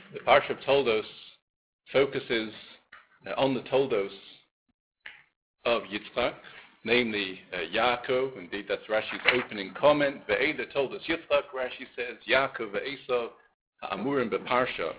The Parsha of Toldos focuses on the Toldos of Yitzchak, namely Yaakov. Indeed, that's Rashi's opening comment. Ve'eda Toldos Yitzchak, Rashi says, Yaakov ve'Esav ha'amurim beParsha.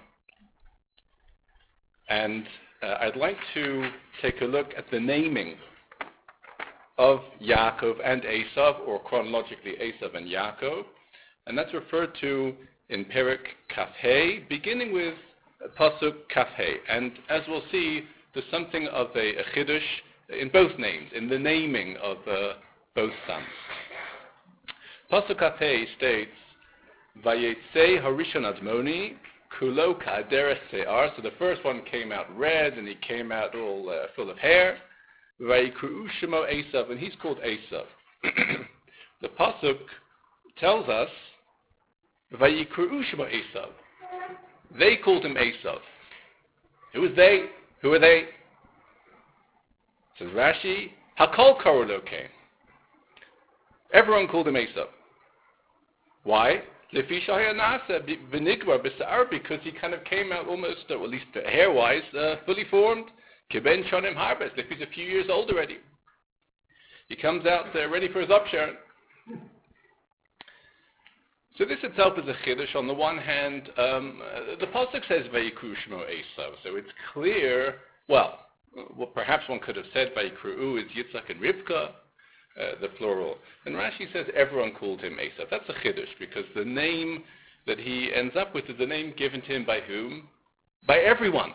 And I'd like to take a look at the naming of Yaakov and Esav, or chronologically Esav and Yaakov. And that's referred to in Perek Kaf-Hey, beginning with Pasuk Kaf-Hey. And as we'll see, there's something of a chiddush in both names, in the naming of both sons. Pasuk Kaf-Hey states, Vayetze Harishon Admoni, Kulo Ka'aderes Se'ar. So the first one came out red, and he came out all full of hair. Vayikru'u Shemo Esav, and he's called Esav. The Pasuk tells us, Vayikru'u Shemo Esav. They called him Esav. Who is they? Who are they? Says Rashi, Hakol Karu came. Everyone called him Esav. Why? Because he kind of came out almost, or at least hair-wise, fully formed. Kiben Shonim Harbes. He's a few years old already. He comes out ready for his upsharon. So this itself is a chiddush. On the one hand, the pasuk says Vayikru Shmo Esav, so it's clear. Well, perhaps one could have said Vayikru is Yitzchak and Rivka, the plural. And Rashi says everyone called him Esav. That's a chiddush because the name that he ends up with is the name given to him by whom? By everyone.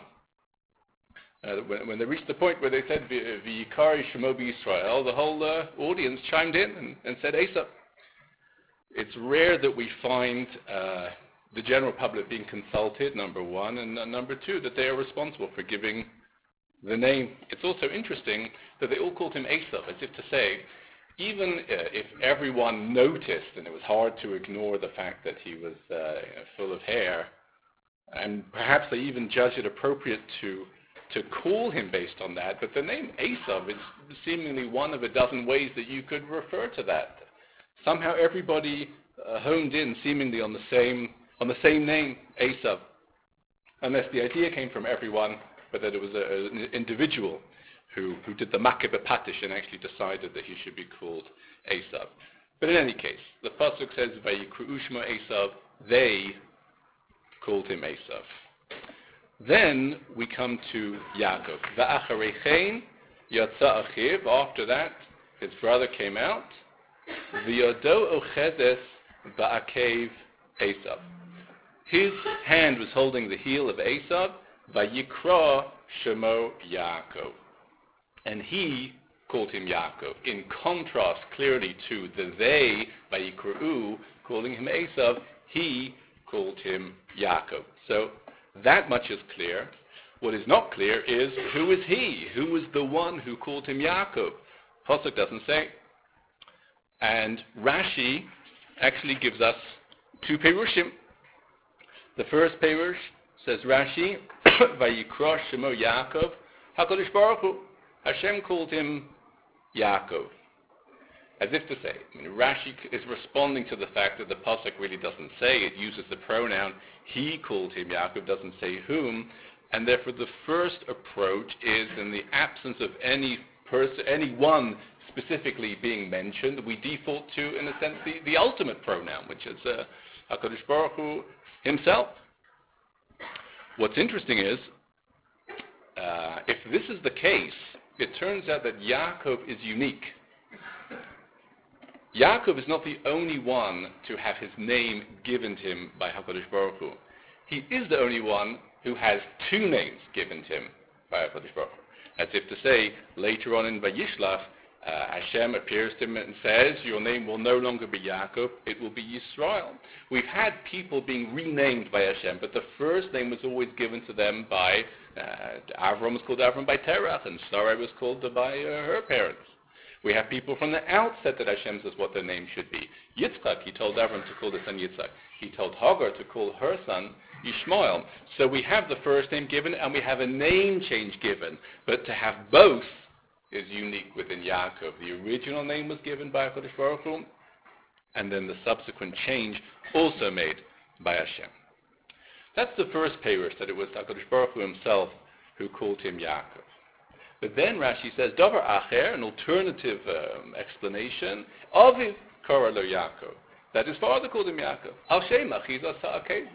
When they reached the point where they said V'yikari Shemo B'Yisrael, the whole audience chimed in and said Esav. It's rare that we find the general public being consulted, number one, and number two, that they are responsible for giving the name. It's also interesting that they all called him Esav, as if to say, even if everyone noticed, and it was hard to ignore the fact that he was full of hair, and perhaps they even judged it appropriate to call him based on that, but the name Esav is seemingly one of a dozen ways that you could refer to that. Somehow everybody honed in seemingly on the same name, Esav, unless the idea came from everyone, but that it was an individual who did the makeh b'patish and actually decided that he should be called Esav. But in any case, the pasuk says, Vayikru'u Shmo Esav, they called him Esav. Then we come to Yaakov. Va'acharechein yatsa achiv. After that, his brother came out. V'yodo ochedes ba'akev Esav. His hand was holding the heel of Esav. Vayikra Shemo Yaakov. And he called him Yaakov. In contrast, clearly to the they, Vayikru, calling him Esav, he called him Yaakov. So that much is clear. What is not clear is who is he? Who was the one who called him Yaakov? Pasuk doesn't say. And Rashi actually gives us two perushim. The first perush says Rashi, Vayikra Shemo Yaakov, HaKadosh Baruch Hu. Hashem called him Yaakov. As if to say, Rashi is responding to the fact that the pasuk really doesn't say, it uses the pronoun he called him Yaakov, doesn't say whom, and therefore the first approach is in the absence of anyone specifically being mentioned, we default to, in a sense, the ultimate pronoun, which is HaKadosh Baruch Hu himself. What's interesting is, if this is the case, it turns out that Yaakov is unique. Yaakov is not the only one to have his name given to him by HaKadosh Baruch Hu. He is the only one who has two names given to him by HaKadosh Baruch Hu. As if to say, later on in Vayishlach, Hashem appears to him and says, your name will no longer be Yaakov, it will be Yisrael. We've had people being renamed by Hashem, but the first name was always given to them by, Avram was called Avram by Terach, and Sarai was called by her parents. We have people from the outset that Hashem says what their name should be. Yitzchak, he told Avram to call the son Yitzchak. He told Hagar to call her son Ishmael. So we have the first name given, and we have a name change given. But to have both is unique within Yaakov. The original name was given by HaKadosh Baruch Hu, and then the subsequent change also made by Hashem. That's the first Perush, that it was HaKadosh Baruch Hu himself who called him Yaakov. But then Rashi says, Davar Acher, an alternative explanation, Aviv Kara lo Yaakov, that his father called him Yaakov. Al Shem Achiza Sa'akeh,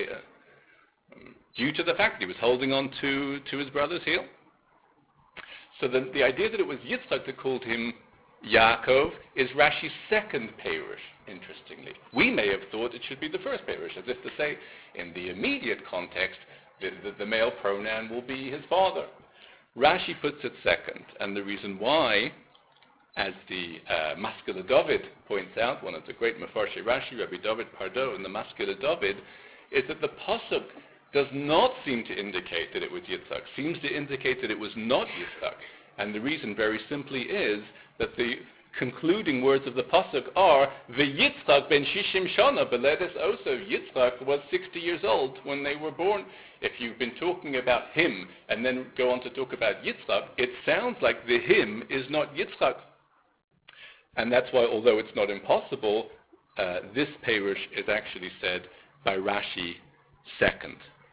due to the fact that he was holding on to his brother's heel. So the idea that it was Yitzchak that called him Yaakov is Rashi's second Perush, interestingly. We may have thought it should be the first Perush, as if to say, in the immediate context, the male pronoun will be his father. Rashi puts it second, and the reason why, as the Maskele David points out, one of the great Mefarshei Rashi, Rabbi David Pardo, in the Maskele David, is that the pasuk does not seem to indicate that it was Yitzchak, seems to indicate that it was not Yitzchak. And the reason very simply is that the concluding words of the pasuk are, V'Yitzchak ben Shishim Shana Beledes Oso. Yitzchak was 60 years old when they were born. If you've been talking about him and then go on to talk about Yitzchak, it sounds like the him is not Yitzchak. And that's why, although it's not impossible, this Perush is actually said by Rashi second.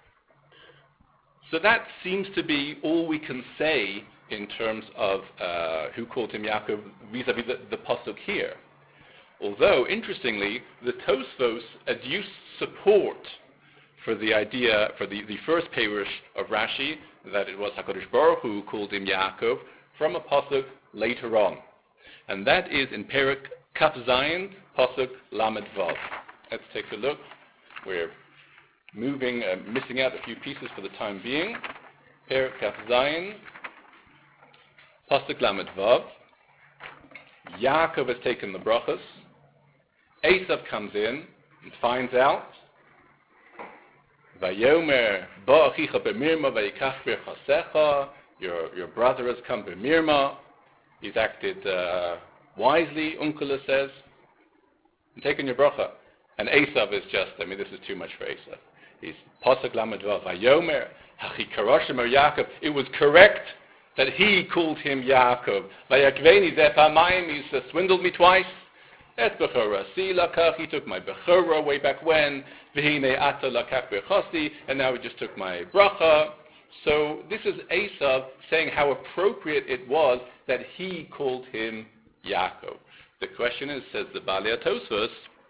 So that seems to be all we can say in terms of who called him Yaakov vis-a-vis the pasuk here. Although, interestingly, the Tosfos adduce support for the idea, for the first Perush of Rashi, that it was HaKadosh Baruch Hu who called him Yaakov, from a pasuk later on. And that is in Perek Kaf Zayin, pasuk Lamed Vav. Let's take a look. We're missing out a few pieces for the time being. Perek Kaf Zayin, pasuk Lamed Vav. Yaakov has taken the brachas. Esav comes in and finds out. Vayomer ba achicha b'mirma vayikach b'chasecha. Your brother has come b'mirma. He's acted wisely, Unkula says, and taken your bracha. And Esav is just, this is too much for Esav. He's pasuk Lamed Vav. Vayomer hachi karoshem Yaakov. It was correct that he called him Yaakov. Vayakveni zeh pamayim. He's swindled me twice. Et bechora si lakach. He took my bechora way back when. V'hine ata lakach bechasi. And now he just took my bracha. So this is Esav saying how appropriate it was that he called him Yaakov. The question is, says the Balei Tosfos,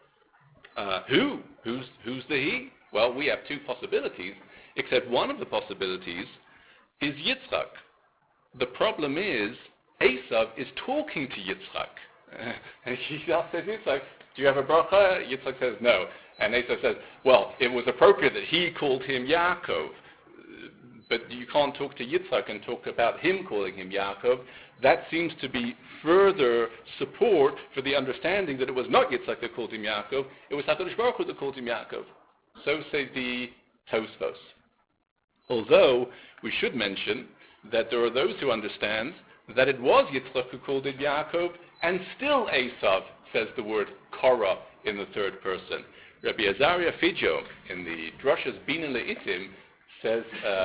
who's the he? Well, we have two possibilities, except one of the possibilities is Yitzchak. The problem is, Esav is talking to Yitzchak. And he says, Yitzchak, do you have a bracha? Yitzchak says, no. And Esav says, well, it was appropriate that he called him Yaakov. But you can't talk to Yitzchak and talk about him calling him Yaakov. That seems to be further support for the understanding that it was not Yitzchak that called him Yaakov, it was HaKadosh Baruch Hu that called him Yaakov. So say the Tosfos. Although, we should mention that there are those who understand that it was Yitzchak who called him Yaakov, and still Esav says the word Korah in the third person. Rabbi Azariah Fijo, in the Drashas Bina Le'itim, says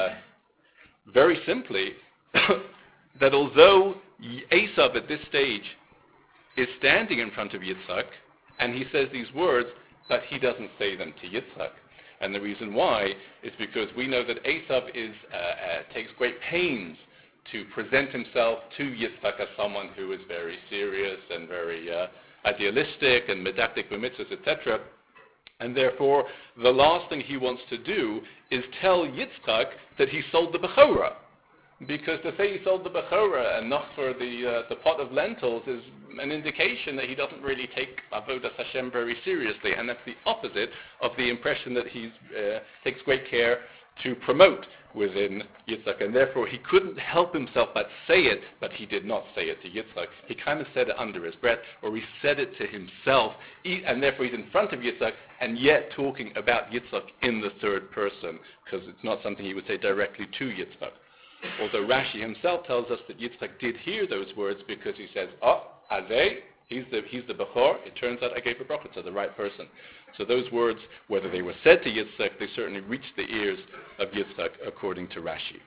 very simply that although Esav at this stage is standing in front of Yitzchak, and he says these words, but he doesn't say them to Yitzchak. And the reason why is because we know that Esav takes great pains to present himself to Yitzchak as someone who is very serious and very idealistic and medactic b'mitzvahs, etc. And therefore, the last thing he wants to do is tell Yitzchak that he sold the Bechorah. Because to say he sold the Bechorah and not for the pot of lentils is an indication that he doesn't really take Avodas Hashem very seriously. And that's the opposite of the impression that he takes great care to promote within Yitzchak. And therefore, he couldn't help himself but say it, but he did not say it to Yitzchak. He kind of said it under his breath, or he said it to himself, and therefore he's in front of Yitzchak, and yet talking about Yitzchak in the third person, because it's not something he would say directly to Yitzchak. Although Rashi himself tells us that Yitzchak did hear those words because he says, Azeh, he's the Bechor, it turns out I gave a bracha to the right person. So those words, whether they were said to Yitzchak, they certainly reached the ears of Yitzchak, according to Rashi.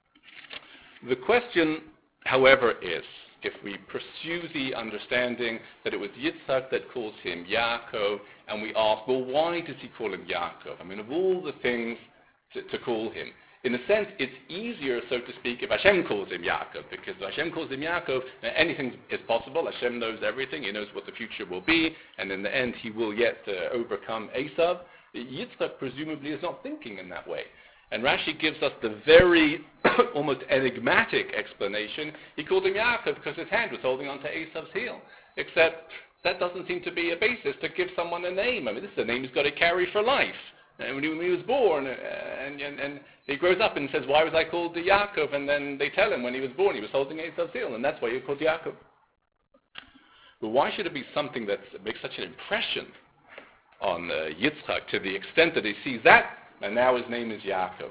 The question, however, is, if we pursue the understanding that it was Yitzchak that calls him Yaakov, and we ask, well, why does he call him Yaakov? Of all the things to call him. In a sense, it's easier, so to speak, if Hashem calls him Yaakov, because if Hashem calls him Yaakov, anything is possible. Hashem knows everything. He knows what the future will be, and in the end, he will yet overcome Esav. Yitzchak presumably is not thinking in that way. And Rashi gives us the very almost enigmatic explanation. He called him Yaakov because his hand was holding onto Esav's heel. Except that doesn't seem to be a basis to give someone a name. I mean, this is a name he's got to carry for life. And when he was born, and he grows up and says, why was I called Yaakov? And then they tell him when he was born he was holding Esav's heel, and that's why he was called Yaakov. But why should it be something that makes such an impression on Yitzchak to the extent that he sees that, and now his name is Yaakov?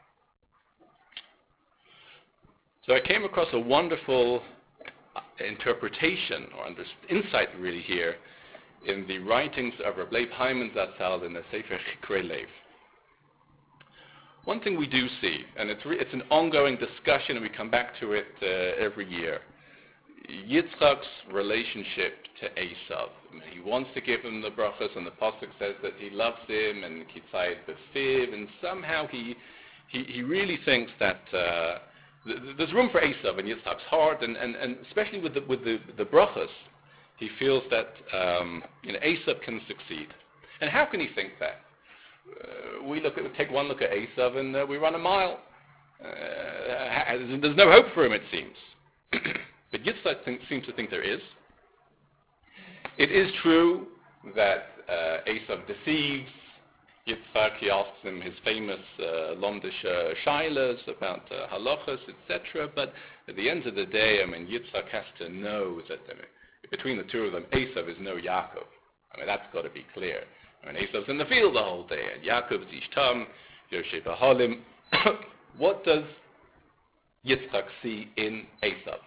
So I came across a wonderful interpretation, or insight really here, in the writings of Reb Leib Hyman Zatzal in the Sefer Chikrei Lev. One thing we do see, and it's an ongoing discussion, and we come back to it every year, Yitzchak's relationship to Esav. He wants to give him the brachas, and the pasuk says that he loves him, and kitzayit b'fiv, and somehow he really thinks that there's room for Esav in Yitzchak's heart, and especially with the brachas, he feels that Esav can succeed. And how can he think that? We take one look at Esav, and we run a mile. There's no hope for him, it seems. But Yitzchak seems to think there is. It is true that Esav deceives Yitzchak. He asks him his famous Lomdish Shailas about halachas, etc. But at the end of the day, Yitzchak has to know that between the two of them, Esav is no Yaakov. That's got to be clear. Esav's in the field the whole day, and Yaakov's Ishtam, Yoshe B'Halim. What does Yitzchak see in Esav?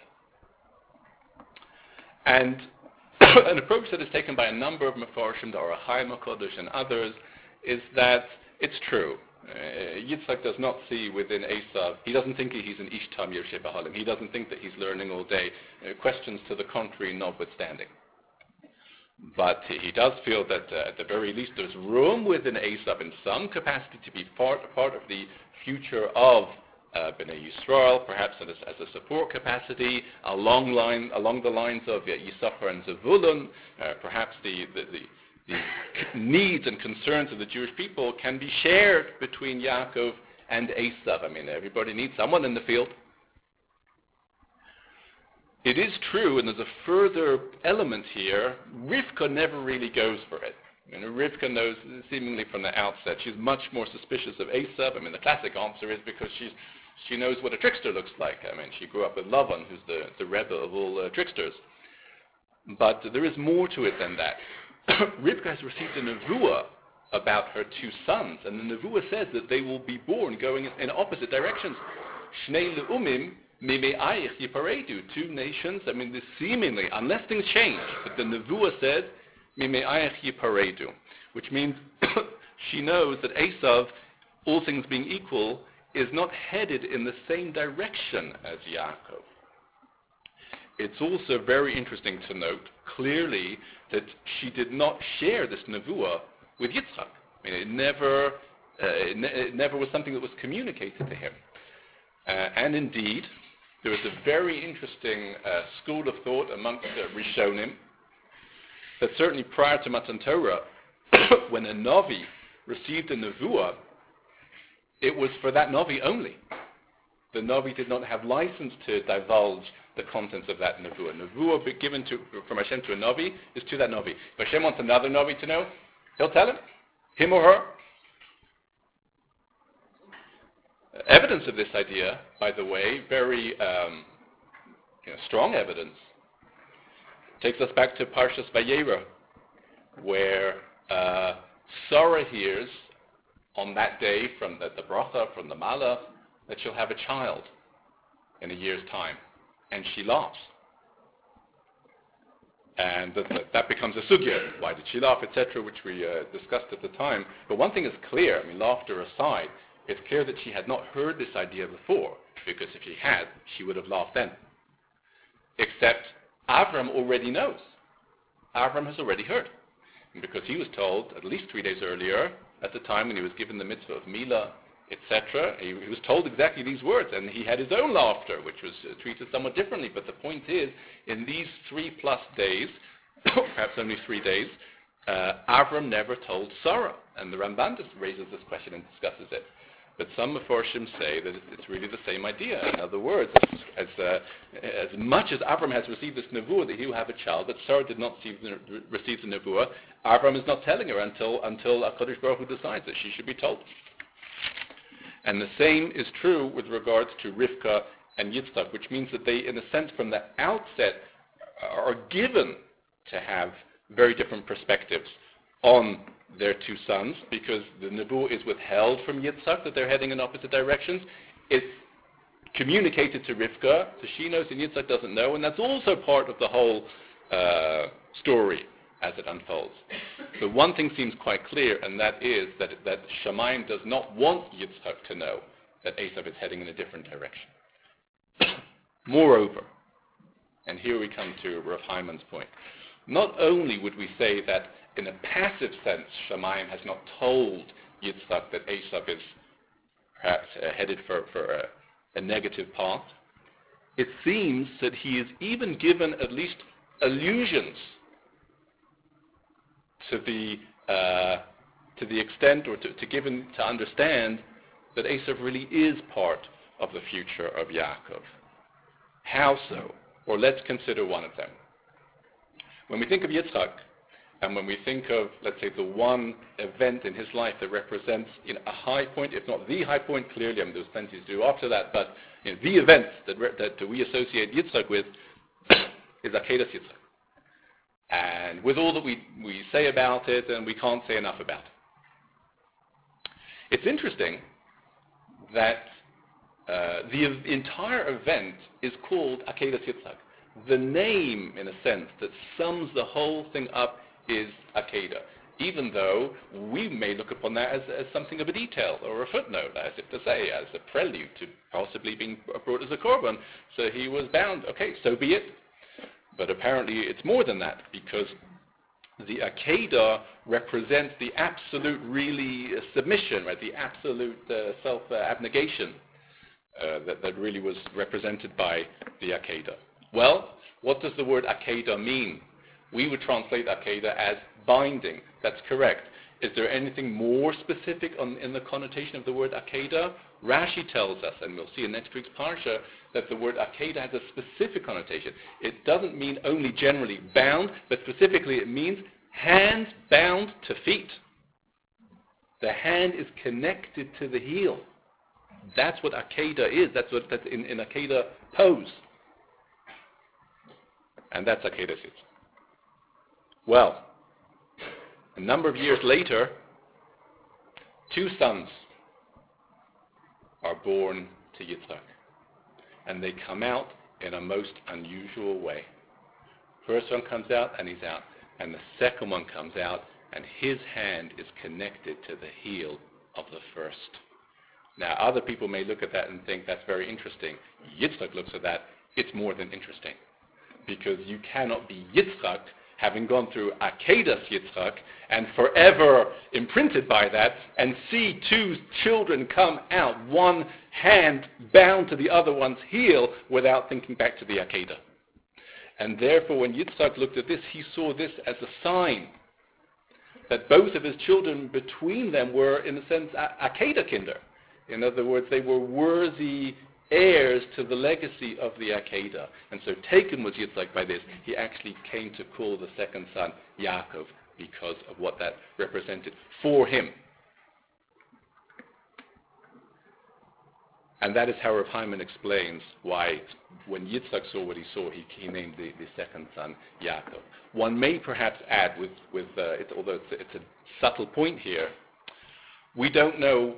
And an approach that is taken by a number of Mefarshim, the Or HaChaim HaKodesh and others, is that it's true. Yitzchak does not see within Esav, he doesn't think he's an Ishtam Yoshe B'Halim. He doesn't think that he's learning all day. Questions to the contrary notwithstanding. But he does feel that at the very least there's room within Esav in some capacity to be part of the future of Bnei Yisrael, perhaps as a support capacity along the lines of Yisachar and Zevulun. Perhaps the needs and concerns of the Jewish people can be shared between Yaakov and Esav. Everybody needs someone in the field. It is true, and there's a further element here, Rivka never really goes for it. Rivka knows, seemingly from the outset, she's much more suspicious of Esav. The classic answer is because she knows what a trickster looks like. She grew up with Lavan, who's the Rebbe of all tricksters. But there is more to it than that. Rivka has received a nevuah about her two sons, and the nevuah says that they will be born going in opposite directions. Shnei le'umim mime'ayich yiparedu, two nations. This seemingly, unless things change, but the nevuah says mime'ayich yiparedu, which means she knows that Esav, all things being equal, is not headed in the same direction as Yaakov. It's also very interesting to note clearly that she did not share this nevuah with Yitzchak. It never was something that was communicated to him. And indeed, there is a very interesting school of thought amongst Rishonim that certainly prior to Matan Torah, when a Navi received a nevuah, it was for that Navi only. The Navi did not have license to divulge the contents of that nevuah. Nevuah given from Hashem to a Navi is to that Navi. If Hashem wants another Navi to know, he'll tell him or her. Evidence of this idea, by the way, very strong evidence, takes us back to Parshas Vayera, where Sarah hears on that day from the bracha, from the Malach, that she'll have a child in a year's time. And she laughs. And that becomes a sugya. Why did she laugh, etc., which we discussed at the time. But one thing is clear, laughter aside, it's clear that she had not heard this idea before, because if she had, she would have laughed then. Except Avram already knows. Avram has already heard. Because he was told, at least 3 days earlier, at the time when he was given the mitzvah of Milah, etc. He was told exactly these words, and he had his own laughter, which was treated somewhat differently. But the point is, in these 3+ days, perhaps only 3 days, Avram never told Sarah. And the Ramban just raises this question and discusses it. But some Mefarshim say that it's really the same idea. In other words, as much as Avram has received this nevuah that he will have a child, but Sarah did not receive the nevuah, Avram is not telling her until HaKadosh Baruch Hu decides that she should be told. And the same is true with regards to Rivka and Yitzchak, which means that they, in a sense, from the outset, are given to have very different perspectives on their 2 sons, because the nebuah is withheld from Yitzchak, that they're heading in opposite directions. It's communicated to Rivka, so she knows and Yitzchak doesn't know, and that's also part of the whole story as it unfolds. So one thing seems quite clear, and that is that Shamayim does not want Yitzchak to know that Esav is heading in a different direction. Moreover, and here we come to Rav Hyman's point, not only would we say that in a passive sense Shamayim has not told Yitzchak that Esav is perhaps headed for a negative path, it seems that he is even given at least allusions to the extent, or to given to understand that Esav really is part of the future of Yaakov. How so? Or let's consider one of them. When we think of Yitzchak, and when we think of, let's say, the one event in his life that represents a high point, if not the high point, clearly, there's plenty to do after that, but the event that we associate Yitzchak with is Akedas Yitzchak. And with all that we say about it, and we can't say enough about it. It's interesting that the entire event is called Akedas Yitzchak. The name, in a sense, that sums the whole thing up is Akedah, even though we may look upon that as something of a detail or a footnote, as if to say, as a prelude to possibly being brought as a korban. So he was bound. Okay, so be it. But apparently it's more than that, because the Akedah represents the absolute submission, right? The absolute self-abnegation that really was represented by the Akedah. Well, what does the word Akedah mean? We would translate Akedah as binding. That's correct. Is there anything more specific in the connotation of the word Akedah? Rashi tells us, and we'll see in next week's Parsha, that the word Akedah has a specific connotation. It doesn't mean only generally bound, but specifically it means hands bound to feet. The hand is connected to the heel. That's what Akedah is. That's in Akedah pose. And that's Akedah Yitzchak. Well, a number of years later, 2 sons are born to Yitzchak. And they come out in a most unusual way. First one comes out, and he's out. And the second one comes out, and his hand is connected to the heel of the first. Now, other people may look at that and think that's very interesting. Yitzchak looks at that, it's more than interesting. Because you cannot be Yitzchak having gone through Akedas Yitzchak and forever imprinted by that, and see 2 children come out, one hand bound to the other one's heel, without thinking back to the Akedah. And therefore, when Yitzchak looked at this, he saw this as a sign that both of his children between them were, in a sense, Akedah kinder. In other words, they were worthy heirs to the legacy of the Akedah. And so taken was Yitzchak by this. He actually came to call the second son Yaakov because of what that represented for him. And that is how Rav Hyman explains why, when Yitzchak saw what he saw, he named the second son Yaakov. One may perhaps add, although it's a subtle point here, we don't know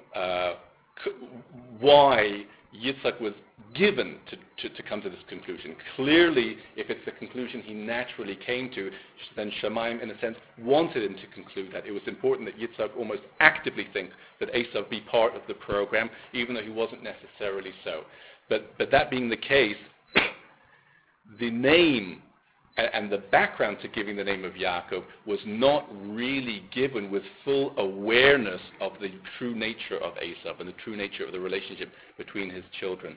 why Yitzchak was given to come to this conclusion. Clearly, if it's the conclusion he naturally came to, then Shamayim, in a sense, wanted him to conclude that. It was important that Yitzchak almost actively think that Esav be part of the program, even though he wasn't necessarily so. But that being the case, the name and the background to giving the name of Yaakov was not really given with full awareness of the true nature of Esav and the true nature of the relationship between his children.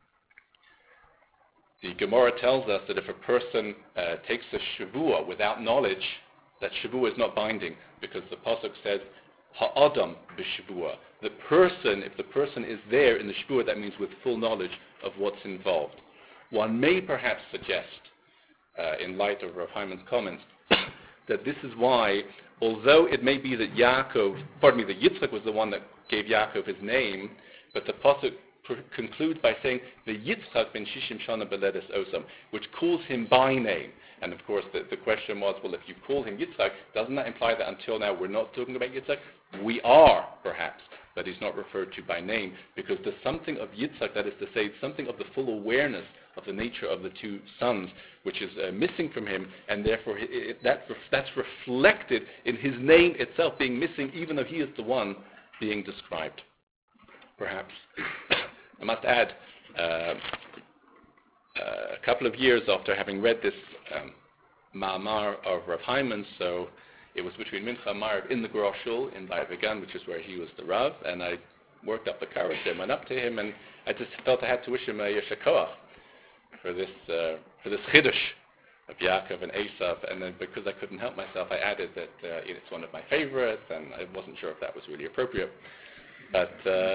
The Gemara tells us that if a person takes a Shavua without knowledge, that Shavua is not binding, because the Pasuk says, Ha'adam b'Shavua. The person, if the person is there in the Shavua, that means with full knowledge of what's involved. One may perhaps suggest, in light of Rav Hyman's comments, that this is why, although it may be that Yitzchak was the one that gave Yaakov his name, but the Pasuk concludes by saying the Yitzchak ben Shishim Shana Beledes Osam, which calls him by name. And of course the question was, well, if you call him Yitzchak, doesn't that imply that until now we're not talking about Yitzchak? We are, perhaps, but he's not referred to by name, because there's something of Yitzchak, that is to say, something of the full awareness of the nature of the two sons, which is missing from him, and therefore that's reflected in his name itself being missing, even though he is the one being described. Perhaps. I must add, a couple of years after having read this Ma'amar of Rav Hyman, so it was between Mincha and Ma'ariv in the Groshul in Bayit Vegan, which is where he was the Rav, and I worked up the courage and went up to him, and I just felt I had to wish him a Yesher Koach for this Chiddush of Yaakov and Esav, and then because I couldn't help myself, I added that it's one of my favorites, and I wasn't sure if that was really appropriate. But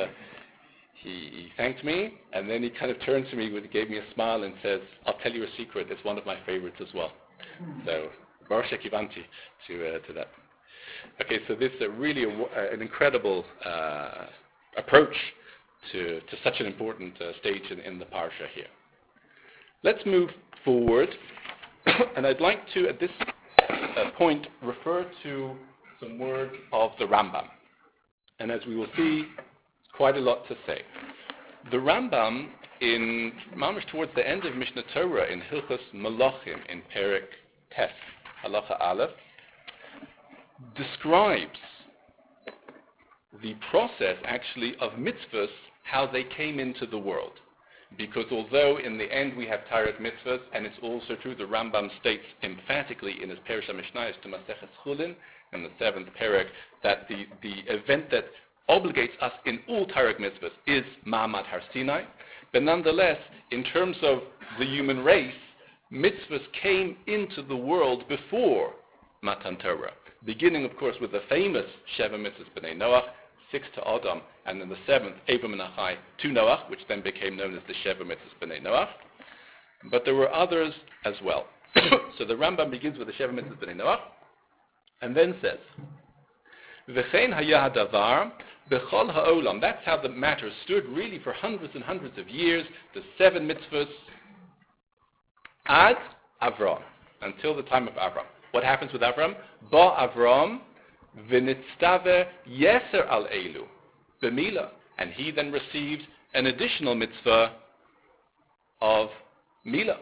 he thanked me, and then he kind of turned to me, gave me a smile, and says, "I'll tell you a secret. It's one of my favorites as well." So, Baruch Shekivanti to that. Okay, so this is really an incredible approach to such an important stage in the parsha here. Let's move forward, and I'd like to, at this point, refer to some words of the Rambam. And as we will see, quite a lot to say. The Rambam, in mamish towards the end of Mishnah Torah, in Hilchos Malachim, in Perek Tes, Halacha Aleph, describes the process, actually, of mitzvahs, how they came into the world. Because although in the end we have Taryat mitzvahs, and it's also true, the Rambam states emphatically in his Perush HaMishnayos to Maseches Chulin, in the 7th Perek, that the event that obligates us in all Taryat mitzvahs is Ma'amad Har Sinai. But nonetheless, in terms of the human race, mitzvahs came into the world before Matan Torah. Beginning, of course, with the famous Sheva Mitzvahs B'nai Noach, 6 to Adam, and then the 7th, Abram and Achai, to Noach, which then became known as the Sheva Mitzvahs B'nai Noach. But there were others as well. So the Rambam begins with the Sheva Mitzvahs B'nai Noach, and then says, V'chein haya hadavar b'chol ha'olam. That's how the matter stood really for hundreds and hundreds of years, the 7 mitzvahs, ad Avram, until the time of Avram. What happens with Avram? Ba Avram v'nitztave yeser al elu b'mila, and he then received an additional mitzvah of mila,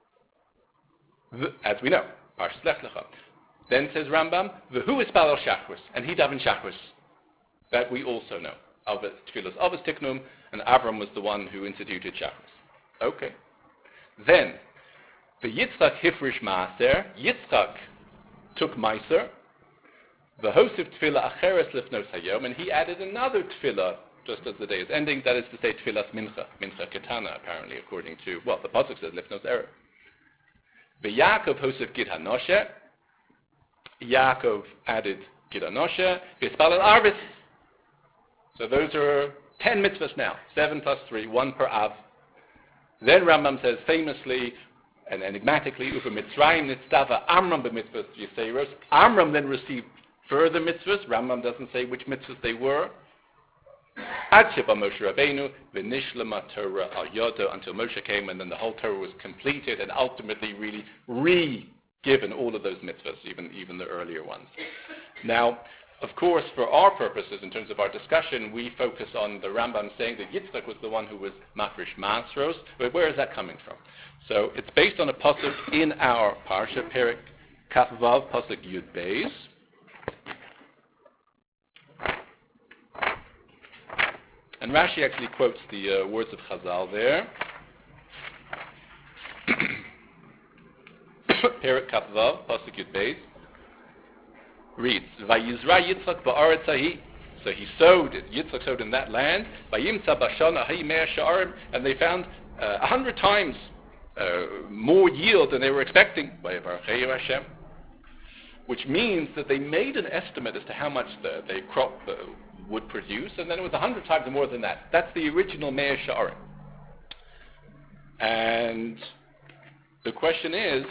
as we know, Parshas Lech Lecha. Then says Rambam, v'hu ispalel shachris, and he davened shachris. That we also know. Tfilas Avos Tiknum, and Avram was the one who instituted shachris. Okay. Then, the Yitzchak hifrish maaser, Yitzchak took Meiser, the Hosif Tefillah Acheres Lifnos Hayom, and he added another Tefillah just as the day is ending, that is to say Tefillas Mincha, Mincha Ketana, apparently, according to, well, the Pasuk says Lifnos Erev. The Yaakov Hosif Gid HaNoshe, Yaakov added Gid HaNoshe, V'Ispalel Arvis. So those are 10 mitzvahs now, 7 plus 3, 1 per Av. Then Rambam says famously and enigmatically, Ufa Mitzrayim Nitztava Amram b'mitzvahs Yiseiros. Amram then received further mitzvahs. Rambam doesn't say which mitzvahs they were. Ad Sheba Moshe Rabbeinu v'nishlema Torah al Yodo, until Moshe came, and then the whole Torah was completed and ultimately really re-given all of those mitzvahs, even the earlier ones. Now, of course, for our purposes, in terms of our discussion, we focus on the Rambam saying that Yitzchak was the one who was mafresh masros. But where is that coming from? So it's based on a pasuk in our parsha, Perek Kaf Vav, pasuk Yud Beis. And Rashi actually quotes the words of Chazal there. Perik Katvav, Pasuk Yud Beis, reads, Vayizra Yitzchak ba'aretz hahi. So he sowed, Yitzchak sowed in that land, Vayimtza b'shana hahi mea sha'arim, and they found 100 times more yield than they were expecting, Vayevarcheyu Hashem, which means that they made an estimate as to how much the crop would produce, and then it was 100 times more than that. That's the original mea sha'arim. And the question is,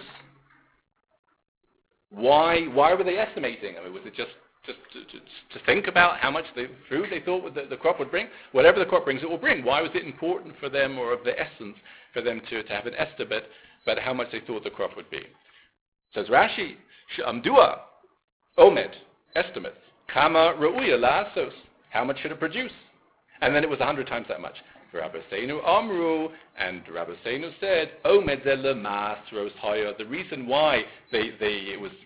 why were they estimating? I mean, was it just to think about how much fruit they thought the crop would bring? Whatever the crop brings, it will bring. Why was it important for them, or of the essence, for them to have an estimate about how much they thought the crop would be? Says Rashi, Amdua, Omed, estimate, Kama Ra'uya La'asos, how much should it produce? And then it was 100 times that much. Rabbi Seinu Amru, and Rabbi Seinu said, Omed Zele Masros Haya. The reason why it was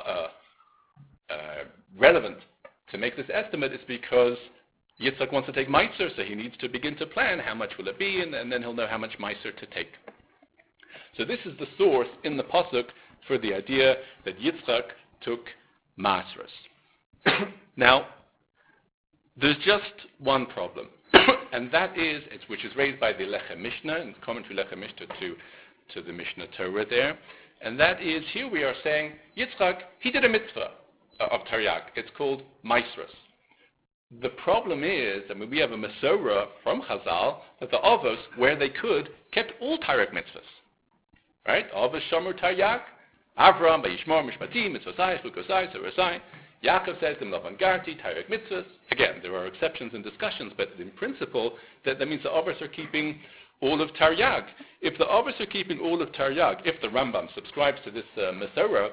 relevant to make this estimate is because Yitzchak wants to take Meiser, so he needs to begin to plan how much will it be, and then he'll know how much Meiser to take. So this is the source in the Pasuk for the idea that Yitzchak took Masros. Now, there's just one problem. And that is, which is raised by the Lechem Mishnah, and commentary Lechem Mishnah to the Mishnah Torah there, and that is, here we are saying, Yitzchak, he did a mitzvah of Taryag. It's called Maisros. The problem is, I mean, we have a Masorah from Chazal, that the Avos, where they could, kept all Taryag mitzvahs. Right? Avos Shomer Taryag, Avram, Vayishmor, Mishpatim, Mitzvosai, Chukosai, Sorosai. Yaakov says, Dim Lavan Garti, Taryag mitzvahs. Again, there are exceptions and discussions, but in principle, that means the Avos are keeping all of Taryag. If the Avos are keeping all of Taryag, if the Rambam subscribes to this Masorah,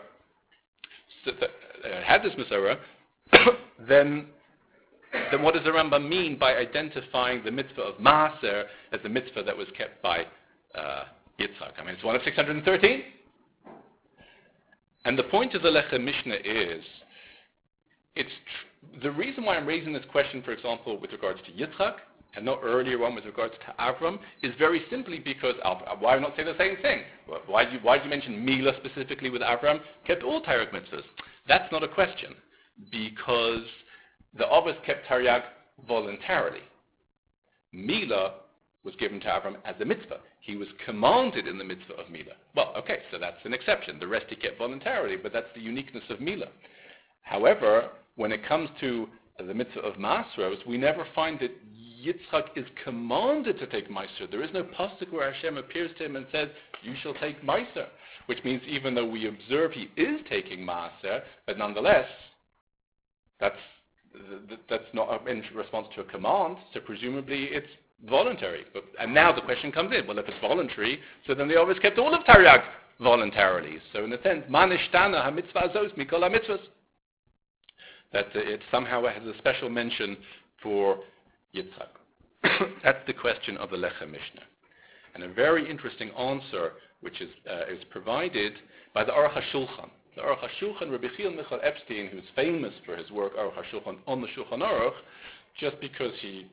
had this Masorah, then what does the Rambam mean by identifying the mitzvah of Maaser as the mitzvah that was kept by Yitzchak? I mean, it's one of 613. And the point of the Lechem Mishnah is, the reason why I'm raising this question, for example, with regards to Yitzchak, and not earlier one with regards to Avram, is very simply because, why not say the same thing? Why did you mention Mila specifically with Avram? Kept all Taryag mitzvahs. That's not a question, because the Avos kept Taryag voluntarily. Mila was given to Avram as a mitzvah. He was commanded in the mitzvah of Mila. Well, okay, so that's an exception. The rest he kept voluntarily, but that's the uniqueness of Mila. However, when it comes to the mitzvah of Masros, we never find that Yitzchak is commanded to take Meiser. There is no pasuk where Hashem appears to him and says, you shall take Meiser, which means even though we observe he is taking Maaser, but nonetheless, that's not in response to a command, so presumably it's voluntary. And now the question comes in, well, if it's voluntary, so then they always kept all of Taryag voluntarily. So in a sense, Manishtana ha-mitzvah azos mikol ha-mitzvahs. That it somehow has a special mention for Yitzchak. That's the question of the Lechem Mishnah. And a very interesting answer, which is provided by the Aruch HaShulchan. The Aruch HaShulchan, Rabbi Chiel Michal Epstein, who's famous for his work, Aruch HaShulchan, on the Shulchan Aruch, just because he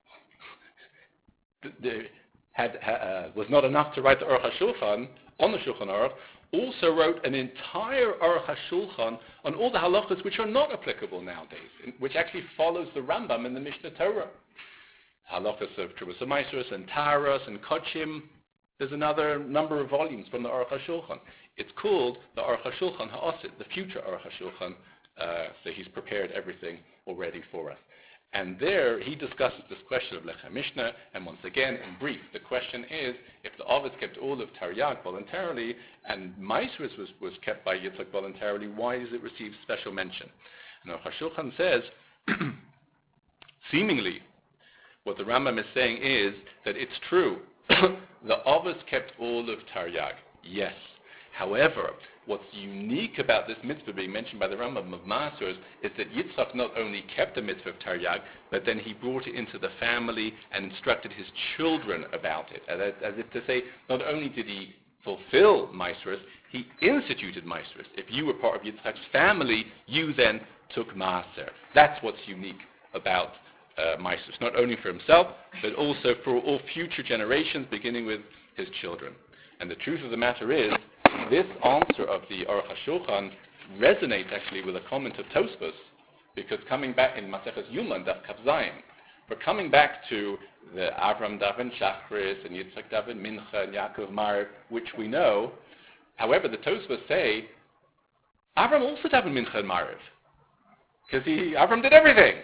was not enough to write the Aruch HaShulchan on the Shulchan Aruch, also wrote an entire Aruch HaShulchan on all the halachas which are not applicable nowadays, which actually follows the Rambam in the Mishnah Torah. Halachas of Trubus HaMaisros and Taharas and Kodshim. There's another number of volumes from the Aruch HaShulchan. It's called the Aruch HaShulchan HaOsit, the future Aruch HaShulchan, so he's prepared everything already for us. And there he discusses this question of Lechem Mishnah, and once again, in brief, the question is, if the Avos kept all of Taryag voluntarily, and Maisros was kept by Yitzchak voluntarily, why does it receive special mention? And Aruch HaShulchan says, seemingly, what the Rambam is saying is that it's true. The Avos kept all of Taryag, yes. However, what's unique about this mitzvah being mentioned by the Rambam of Masros is that Yitzchak not only kept the mitzvah of Taryag, but then he brought it into the family and instructed his children about it. As if to say, not only did he fulfill Maisros, he instituted Maisros. If you were part of Yitzchak's family, you then took Maaser. That's what's unique about Maisros, not only for himself, but also for all future generations, beginning with his children. And the truth of the matter is this answer of the Aruch HaShulchan resonates actually with a comment of Tosfos, because coming back in Maseches Yuma, Daf Kaf Zayin, we're coming back to the Avram Daven Shachris and Yitzchak Daven Mincha and Yaakov Mariv, which we know. However, the Tosfos say Avram also Daven Mincha and Mariv, because Avram did everything.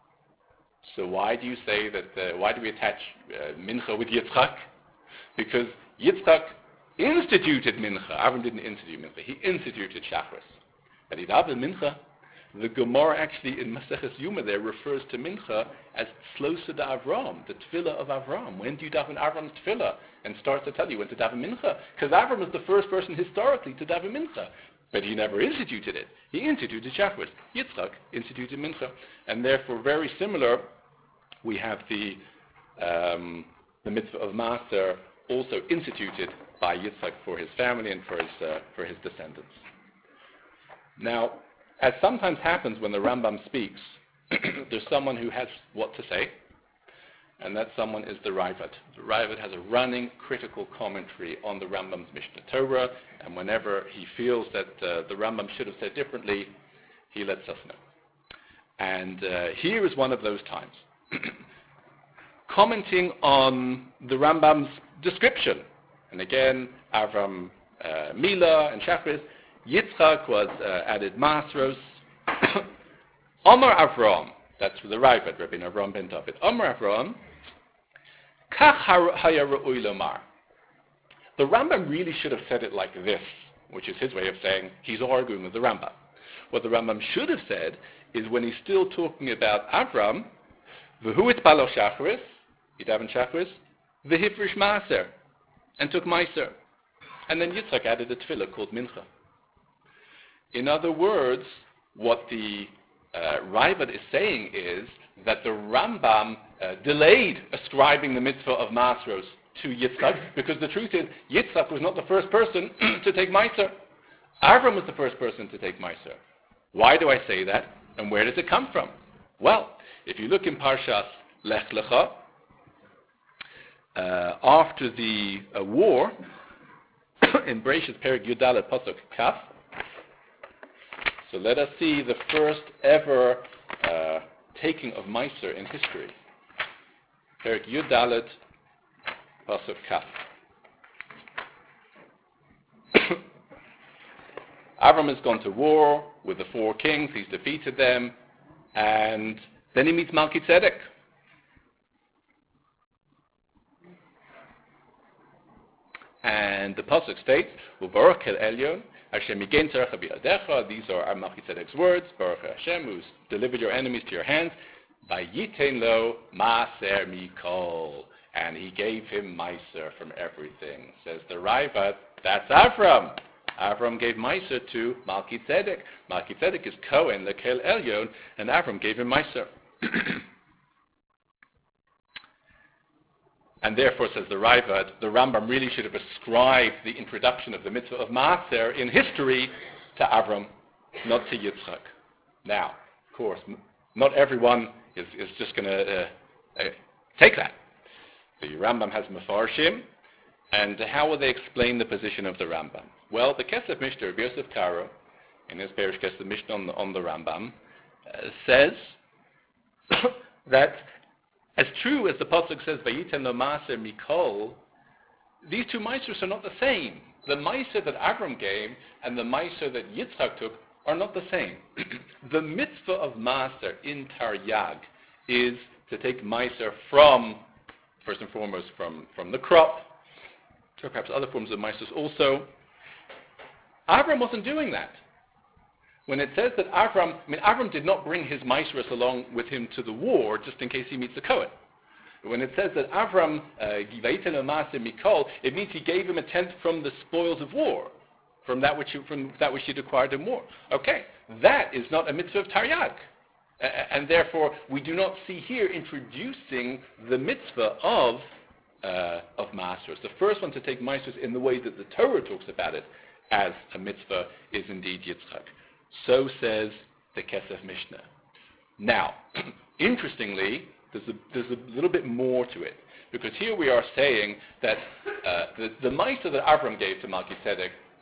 So why do you say that? Why do we attach Mincha with Yitzchak? Because Yitzchak instituted Mincha. Avram didn't institute Mincha. He instituted Shachris. And he davened Mincha. The Gemara actually in Maseches Yuma there refers to Mincha as Shlosa da Avram, the Tefillah of Avram. When do you daven Avram's Tefillah? And starts to tell you when to daven Mincha. Because Avram was the first person historically to daven Mincha. But he never instituted it. He instituted Shachris. Yitzchak instituted Mincha. And therefore, very similar, we have the mitzvah of Maser also instituted by Yitzchak for his family and for his descendants. Now, as sometimes happens when the Rambam speaks, there's someone who has what to say, and that someone is the Ravad. The Ravad has a running critical commentary on the Rambam's Mishnah Torah, and whenever he feels that the Rambam should have said differently, he lets us know. And here is one of those times. Commenting on the Rambam's description, and again, Avram Mila and Shachris, Yitzchak was added Masros. Omar Avram, that's the Ravad, Rabbi Avram ben David. Omar Avram, Kach haya ra'ui lomar. The Rambam really should have said it like this, which is his way of saying he's arguing with the Rambam. What the Rambam should have said is when he's still talking about Avram, v'hu itpalo Shachris, he davened Shachris, v'hifrish Maser, and took Meiser. And then Yitzchak added a tefillah called Mincha. In other words, what the Ravad is saying is that the Rambam delayed ascribing the mitzvah of Masros to Yitzchak, because the truth is, Yitzchak was not the first person to take Meiser. Avram was the first person to take Meiser. Why do I say that? And where does it come from? Well, if you look in Parshas Lech Lecha, after the war, in Bereshit Perek Yud Dalet Pasuk Kaf, so let us see the first ever taking of Meiser in history. Perek Yud Dalet Pasuk Kaf. Avram has gone to war with the four kings. He's defeated them, and then he meets Melchizedek. And the pasuk states, "U'baruch el Elyon, Hashem yigen tzarcha biyadecha." These are Melchizedek's words. Baruch Hashem, who's delivered your enemies to your hands. Vayiten lo maaser mikol, and he gave him meiser from everything. Says the Ravad, that's Avram. Avram gave meiser to Melchizedek. Melchizedek is Kohen lekel Elyon, and Avram gave him meiser. And therefore, says the Ravad, the Rambam really should have ascribed the introduction of the mitzvah of Maaser in history to Avram, not to Yitzchak. Now, of course, not everyone is just going to take that. The Rambam has Mefarshim, and how will they explain the position of the Rambam? Well, the Kesef Mishnah, Rabbi Yosef Karo, in his Perish Kesef Mishnah on the Rambam, says that as true as the pasuk says, "Vayiten lo maaser mikol," these two meisers are not the same. The meiser that Avram gave and the meiser that Yitzchak took are not the same. The mitzvah of maaser in Taryag is to take meiser from, first and foremost, from the crop, or perhaps other forms of meisers also. Avram wasn't doing that. When it says that Avram did not bring his Maasros along with him to the war just in case he meets a Kohen. When it says that Avram Vayiten lo maaser mikol, it means he gave him a tenth from the spoils of war, from that which he'd acquired in war. Okay, that is not a mitzvah of Taryag, and therefore we do not see here introducing the mitzvah of Maasros. The first one to take Maasros in the way that the Torah talks about it as a mitzvah is indeed Yitzchak. So says the Kesef Mishnah. Now, interestingly, there's a little bit more to it, because here we are saying that the meiser that Avram gave to Melchizedek,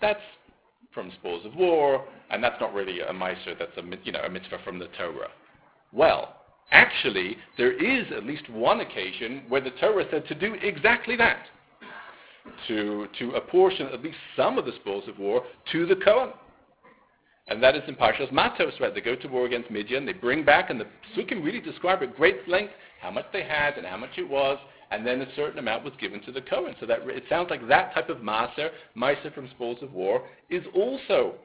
that's from spoils of war, and that's not really a Meiser, that's a mitzvah from the Torah. Well, actually, there is at least one occasion where the Torah said to do exactly that, to apportion at least some of the spoils of war to the Kohen. And that is in Parshas Matos, right? They go to war against Midian, they bring back, and the Psukim really describe at great length how much they had and how much it was, and then a certain amount was given to the Kohen. So that it sounds like that type of Maaser from spoils of war, is also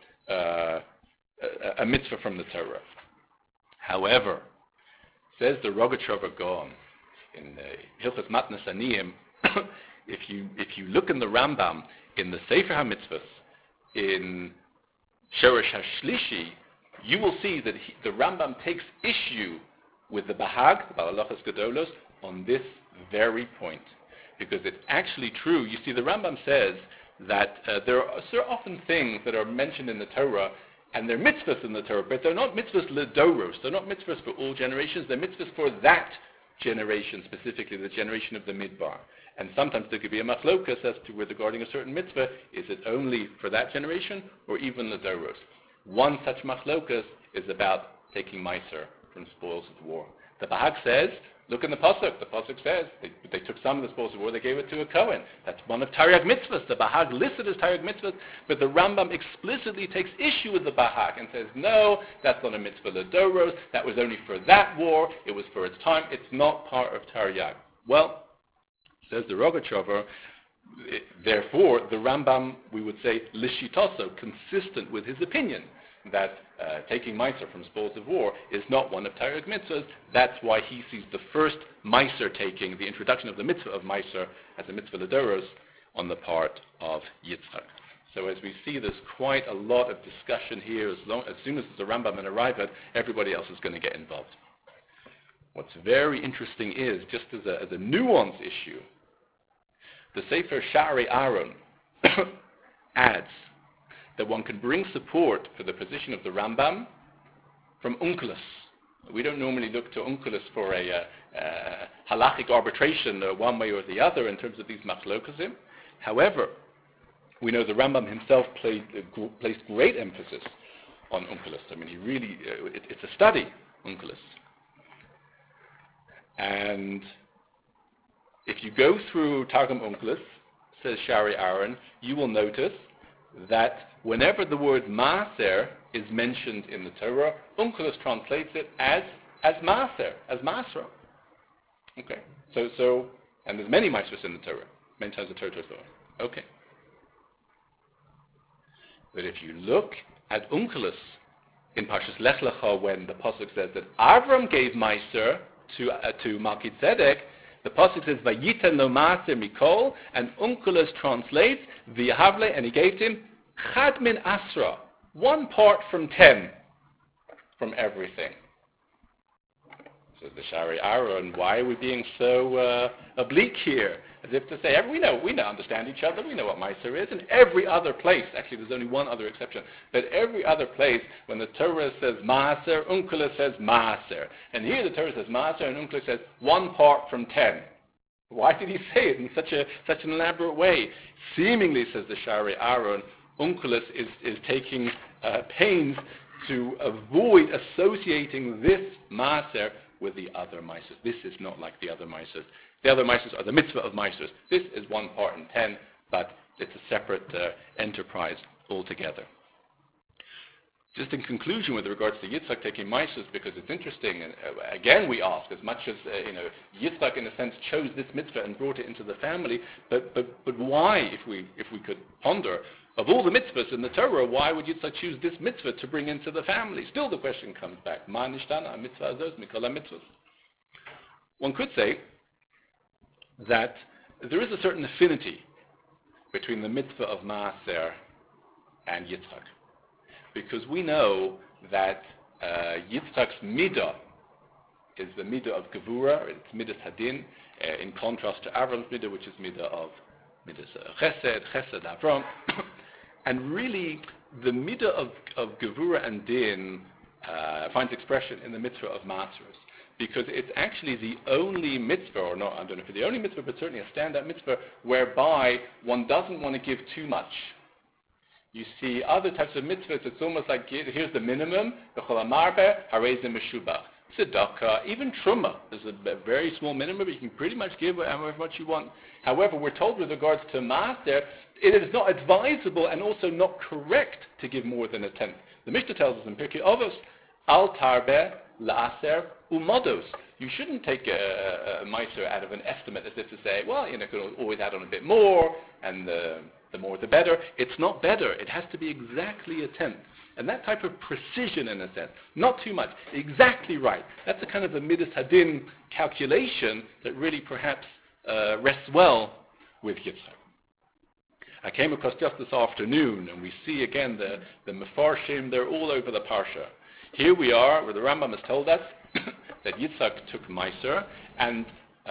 a mitzvah from the Torah. However, says the Rogachover Gaon in Hilchos Matnas Aniyim, if you look in the Rambam in the Sefer HaMitzvahs in Shoresh HaShlishi, you will see that the Rambam takes issue with the Bahag, the Balalachas Gedolos, on this very point. Because it's actually true. You see, the Rambam says that there are often things that are mentioned in the Torah, and they're mitzvahs in the Torah, but they're not mitzvahs ledoros. They're not mitzvahs for all generations. They're mitzvahs for that generation, specifically the generation of the Midbar. And sometimes there could be a machlokas as to regarding a certain mitzvah, is it only for that generation or even ledoros? One such machlokas is about taking meiser from spoils of war. The Bahag says, look in the Pasuk. The Pasuk says they took some of the spoils of war, they gave it to a Kohen. That's one of Taryag mitzvahs. The Bahag listed as Taryag mitzvahs, but the Rambam explicitly takes issue with the Bahag and says, no, that's not a mitzvah ledoros. That was only for that war. It was for its time. It's not part of Taryag. Well, says the Rogachover, therefore, the Rambam, we would say, lishitoso, consistent with his opinion, that taking Meiser from spoils of war is not one of Taryag mitzvahs. That's why he sees the first Meiser taking, the introduction of the mitzvah of Meiser as a mitzvah ledoros on the part of Yitzchak. So as we see, there's quite a lot of discussion here. As soon as there's a Rambam and a Raavad, everybody else is going to get involved. What's very interesting is, just as a nuance issue, the Sefer Sha'arei Aaron adds that one can bring support for the position of the Rambam from Onkelos. We don't normally look to Onkelos for a halachic arbitration one way or the other in terms of these machlokasim. However, we know the Rambam himself placed great emphasis on Onkelos. I mean, he really, it's a study, Onkelos. And if you go through Targum Onkelos, says Sha'arei Aaron, you will notice that whenever the word Maaser is mentioned in the Torah, Onkelos translates it as Maaser, as Masra. Okay, so and there's many Maasros in the Torah, many times the Torah is okay. But if you look at Onkelos in Parshas Lech Lecha, when the pasuk says that Avram gave Maaser to Melchizedek, the pasuk says Vayiten lo Maaser Mikol, and Onkelos translates V'yahavle, and he gave to him Chad min Asra, 1 part from 10 from everything. So the Sha'arei Aaron, why are we being so oblique here? As if to say, we understand each other, we know what Meiser is, and every other place, actually there's only one other exception, but every other place, when the Torah says Maaser, Onkelos says Maaser. And here the Torah says Maaser, and Onkelos says 1 part from 10. Why did he say it in such an elaborate way? Seemingly, says the Sha'arei Aaron, Onkelos is taking pains to avoid associating this Maaser with the other Maasers. This is not like the other Maasers. The other Maasers are the mitzvah of Maasers. This is 1 part in 10, but it's a separate enterprise altogether. Just in conclusion with regards to Yitzchak taking Maasers, because it's interesting, and again we ask, as much as Yitzchak in a sense chose this mitzvah and brought it into the family, but why, if we could ponder, of all the mitzvahs in the Torah, why would Yitzchak choose this mitzvah to bring into the family? Still the question comes back. Ma nishtana mitzvah azos mikol mitzvahs. One could say that there is a certain affinity between the mitzvah of Maaser and Yitzchak. Because we know that Yitzchak's midah is the midah of Gevura, it's midah Hadin, in contrast to Avram's midah, which is midah of Chesed Avram. And really, the midah of Gevura and Din finds expression in the mitzvah of Maasros, because it's actually the only mitzvah, or not, I don't know if it's the only mitzvah, but certainly a standout mitzvah, whereby one doesn't want to give too much. You see other types of mitzvahs, it's almost like, here's the minimum, B'chol Amarbe, Harei Ze Meshubach. Tzedakah, even Truma, there's a very small minimum, but you can pretty much give however much you want. However, we're told with regards to Maaser, it is not advisable and also not correct to give more than a tenth. The Mishnah tells us in Pirkei Avos, Al Tarbe La'aser Umodos. You shouldn't take a Maaser out of an estimate as if to say, well, you can always add on a bit more, and the more the better. It's not better. It has to be exactly a tenth. And that type of precision, in a sense, not too much, exactly right. That's a kind of a Midas Hadin calculation that really perhaps rests well with Yitzhak. I came across just this afternoon, and we see again the Mefarshim, they're all over the Parsha. Here we are, where the Rambam has told us that Yitzhak took Meiser, and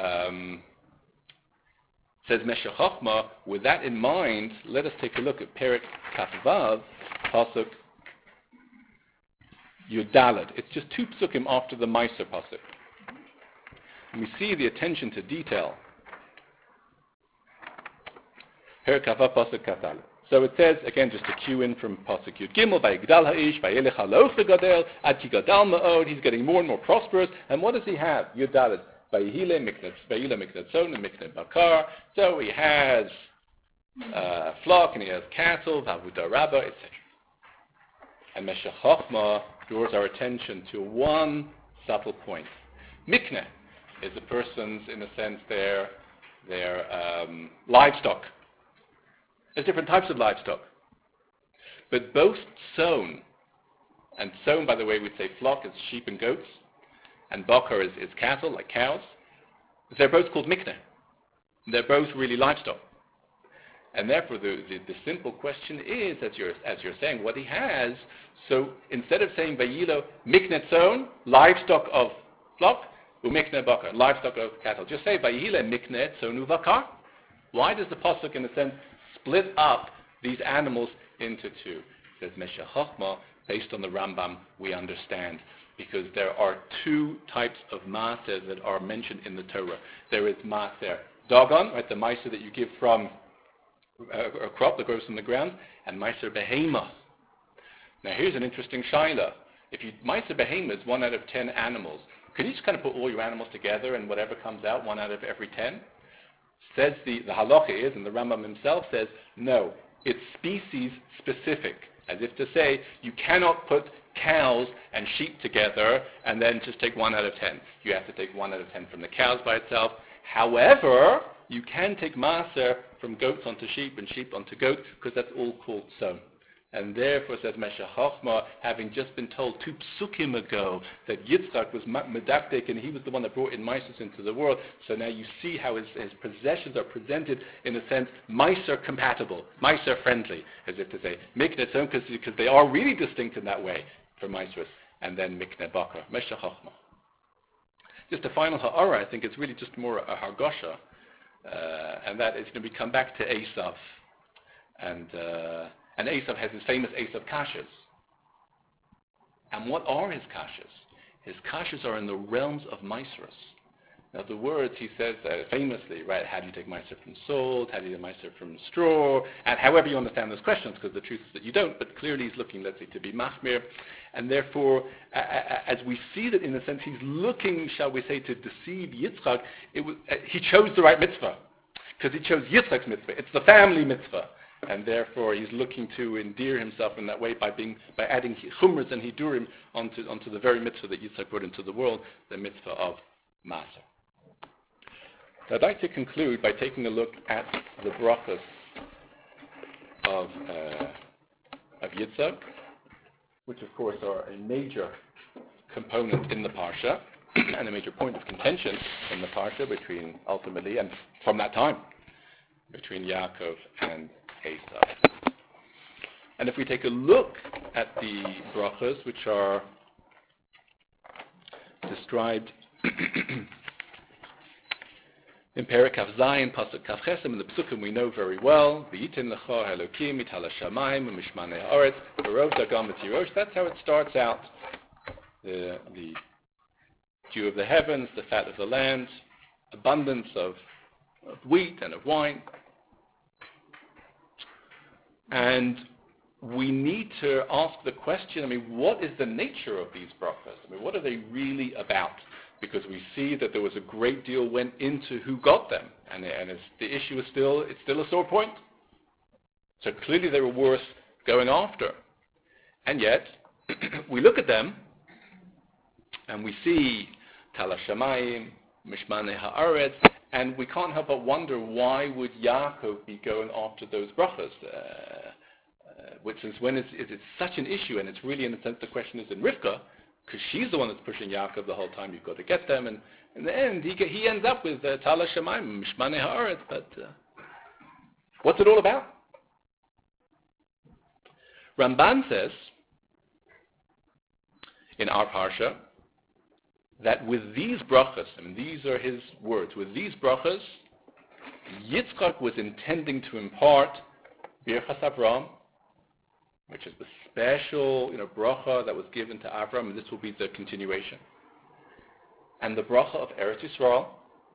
says Meshech Chochmah, with that in mind, let us take a look at Perek Kaf-Vav, Pasuk Yudalad. It's just 2 psukim after the Meiser pasuk. And we see the attention to detail. Perek Kaf-Vav, Pasuk Kaf-Dalad. So it says, again, just to cue in from Pasuk Yud Gimel, Vayigdal Ha'ish, Vayelech Haloch Legadel, Ad Ki Gadal Ma'od, he's getting more and more prosperous. And what does he have? Yudalad. Vayihile Miknat Son and Miknat Bakar. So he has flock and he has cattle, Vavuda Rabba, etc. And Meshech Chochmah draws our attention to one subtle point. Mikneh is a person's, in a sense, their livestock. There's different types of livestock. But both sown, and sown, by the way, we'd say flock is sheep and goats, and bakar is cattle, like cows. They're both called mikneh. They're both really livestock. And therefore, the simple question is, as you're saying, what he has. So instead of saying vayilo mikneh tzon, livestock of flock, umikneh bakar, livestock of cattle, just say vayilo mikneh tzon uvakar. Why does the pasuk, in a sense, split up these animals into 2? Says Meshech Chochmah, based on the Rambam, we understand. Because there are 2 types of maaser that are mentioned in the Torah. There is maaser dagon, right, the maaser that you give from a crop that grows from the ground, and maaser behema. Now here's an interesting shaila. If you maaser behema is 1 out of 10 animals, can you just kind of put all your animals together and whatever comes out, 1 out of every 10? Says the halacha is, and the Rambam himself says, no, it's species specific. As if to say, you cannot put cows and sheep together and then just take 1 out of 10. You have to take 1 out of 10 from the cows by itself. However, you can take maaser from goats onto sheep and sheep onto goats, because that's all called sown. And therefore, says Meshech Chochmah, having just been told 2 psukim ago that Yitzchak was medakdek and he was the one that brought in Meiser into the world, so now you see how his possessions are presented in a sense Meiser compatible, Meiser friendly, as if to say mikneh tzon, because they are really distinct in that way from Meiser, and then mikneh bakar, Meshech Chochmah. Just a final ha'ara, I think it's really just more a hargosha, and that is, we come back to Esav, and Esav has his famous Esav kashas. And what are his kashas? His kashas are in the realms of Meiserus. In other words, he says famously, right, how do you take Meiser from salt, how do you take Meiser from straw, and however you understand those questions, because the truth is that you don't, but clearly he's looking, let's say, to be machmir, and therefore, as we see that in a sense, he's looking, shall we say, to deceive Yitzchak, he chose the right mitzvah, because he chose Yitzchak's mitzvah. It's the family mitzvah. And therefore, he's looking to endear himself in that way by adding chumras and hidurim onto the very mitzvah that Yitzchak brought into the world, the mitzvah of maaser. I'd like to conclude by taking a look at the brachas of Yitzchak, which of course are a major component in the parsha and a major point of contention in the parsha between ultimately and from that time between Yaakov and Esav. And if we take a look at the brachas, which are described in Perek Kaf Zayin, Pasuk Kaf Chesem, and the Psukim we know very well, V'yitin lecha Elokim mit halashamayim u'mishmanei haaretz v'rov dagam v'tirosh. That's how it starts out. The dew of the heavens, the fat of the land, abundance of wheat and of wine. And we need to ask the question, what is the nature of these brachas? What are they really about? Because we see that there was a great deal went into who got them, and the issue is still a sore point. So clearly they were worth going after. And yet, we look at them, and we see Tal HaShamayim, Mishmanei Haaretz, and we can't help but wonder, why would Yaakov be going after those brachas? Since when is it such an issue? And it's really, in a sense, the question is in Rivka, because she's the one that's pushing Yaakov the whole time. You've got to get them, and in the end, he ends up with Tal HaShamayim, Mishmanei Haaretz. But what's it all about? Ramban says in our parsha that with these brachas, these are his words, with these brachas, Yitzchak was intending to impart Birchas Avram, which is the special bracha that was given to Avram, and this will be the continuation, and the bracha of Eretz Yisrael,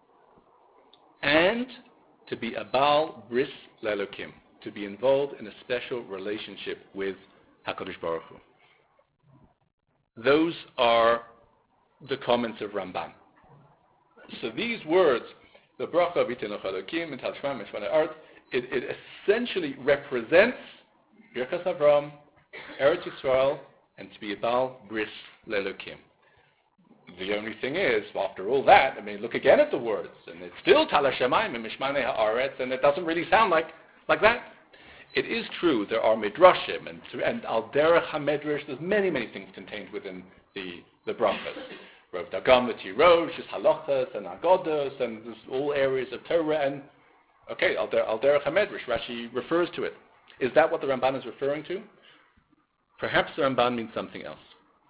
and to be a Baal Bris Lelokim, to be involved in a special relationship with HaKadosh Baruch Hu. Those are the comments of Ramban. So these words, the bracha of Iteinu Chalokim and Tal Shema Mishmanei Haaretz, it essentially represents Birchas Avram, Eretz Yisrael, and to be a Baal Bris Lelokim. The only thing is, after all that, look again at the words, and it's still Tal HaShamayim and Mishmanei Haaretz, and it doesn't really sound like that. It is true, there are midrashim, and al derech hamedrash, there's many things contained within the brachas. Rav Dagam v'Tirosh, halachas and agodos, and there's all areas of Torah, and al derech hamedrash, Rashi refers to it. Is that what the Ramban is referring to? Perhaps the Ramban means something else.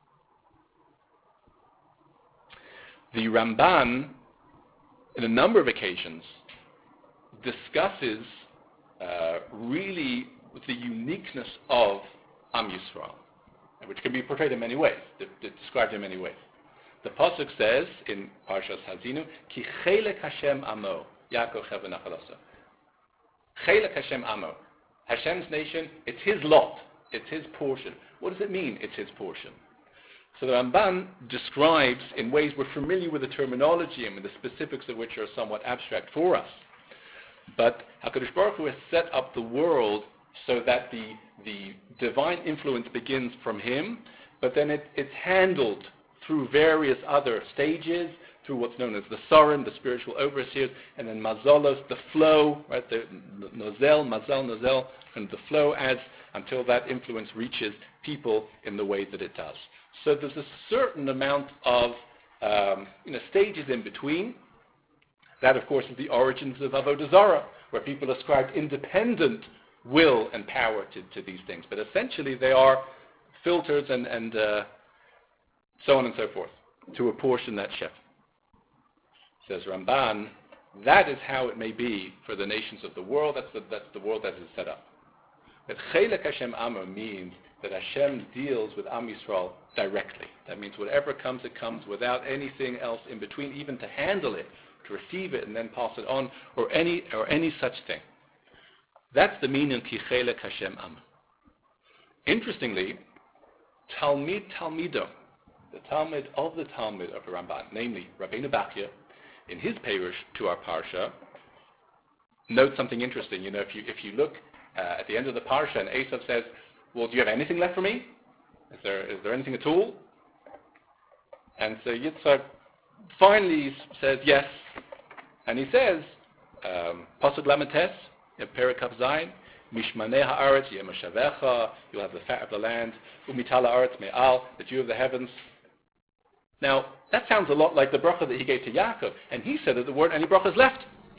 The Ramban, in a number of occasions, discusses really the uniqueness of Am Yisrael, which can be portrayed in many ways, described in many ways. The pasuk says in Parshas Hazinu, "Ki chelek Hashem amo, Yaakov cheva nachalasa." Chelek Hashem amo, Hashem's nation. It's his lot. It's his portion. What does it mean? It's his portion. So the Ramban describes in ways we're familiar with the terminology and with the specifics of which are somewhat abstract for us. But HaKadosh Baruch Hu has set up the world so that the divine influence begins from him, but then it's handled through various other stages, through what's known as the Sorim, the spiritual overseers, and then Mazalos, the flow, right, the Nozel, and the flow adds until that influence reaches people in the way that it does. So there's a certain amount of stages in between. That, of course, is the origins of Avodah Zarah, where people ascribed independent will and power to these things. But essentially they are filters and so on and so forth, to apportion that shefa. Says Ramban, that is how it may be for the nations of the world. That's the world that is set up. But Chelek Hashem Amo means that Hashem deals with Am Yisrael directly. That means whatever comes, it comes without anything else in between, even to handle it, to receive it and then pass it on, or any such thing. That's the meaning of Ki Chelek Hashem Amo. Interestingly, Talmid Talmido, the Talmud of the Talmud of the Ramban, namely Rabbeinu Bachya, in his Perush to our Parsha, note something interesting. If you look at the end of the Parsha, and Esav says, well, do you have anything left for me? Is there anything at all? And so Yitzchak finally says yes, and he says, Pasuk Lamates, Perek Kaf Zayin, Mishmanei Haaretz Yemashavecha, you'll have the fat of the land, Umital Haaretz Me'al, the dew of the heavens. Now, that sounds a lot like the bracha that he gave to Yaakov, and he said that there weren't any brachas left.